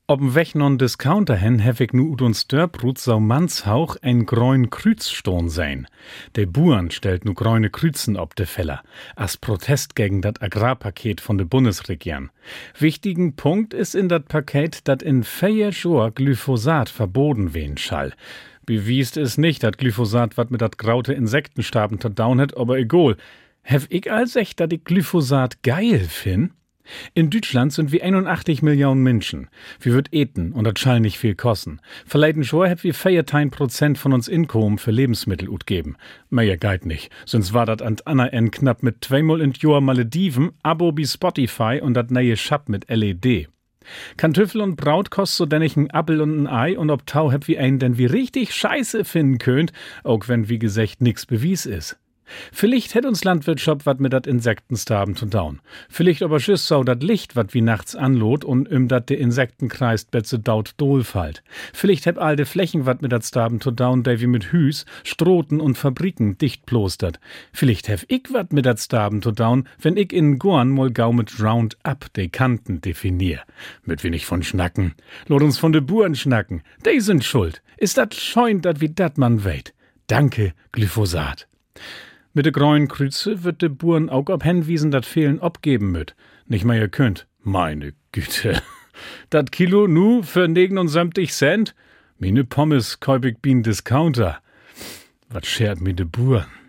Ob'n Weg non Discounter hen hef ik nu ut uns Dörbrut sau Mannshauch ein grün Krützston sein. De Buren stellt nu grüne Krützen ob de Feller, as Protest gegen dat Agrarpaket von de Bundesregierung. Wichtigen Punkt is in dat Paket, dat in 4 Johr Glyphosat verboten wen schall. Bewiest is nicht, dat Glyphosat wat mit dat graute Insektenstaben down het, aber egal. Hef ich als echt, dat ich Glyphosat geil fin? In Deutschland sind wir 81 Millionen Menschen. Wir würd eten und das schall nicht viel kosten. Verleiten schon hab wir 14% von uns Inkommen für Lebensmittel utgeben. Mehr geht nicht, sonst war dat an Anna N knapp mit 2-mal in Jahr Malediven, Abo bi Spotify und dat neue Schab mit LED. Kartüffel und Braut kost so denn ich ein Appel und ein Ei und ob Tau hab wie einen denn wie richtig scheiße finden könnt, auch wenn wie gesagt nix bewies is. Vielleicht hätt uns Landwirtschaft wat mit dat Insektenstaben zu daun. Vielleicht aber schüss sau dat Licht wat wie nachts anlot und dat de Insektenkreis betze daut Dol fallt. Vielleicht hätt all de Flächen wat mit dat Staben zu daun, der wie mit Hüs, Stroten und Fabriken dicht plostert. Vielleicht hef ich wat mit dat Staben zu daun, wenn ich in Gorn mal gau mit Roundup de Kanten definier. Mit wenig von schnacken. Lot uns von de Buren schnacken. De sind schuld. Ist dat scheunt dat wie dat man weht. Danke, Glyphosat. Mit de grünen Krütze wird de Buren auch ob hinwiesen, dat Fehlen abgeben müt. Nicht mehr ihr könnt. Meine Güte. Dat Kilo nu für 79 Cent? Mine Pommes käub ich bin Discounter. Was schert mir de Buren?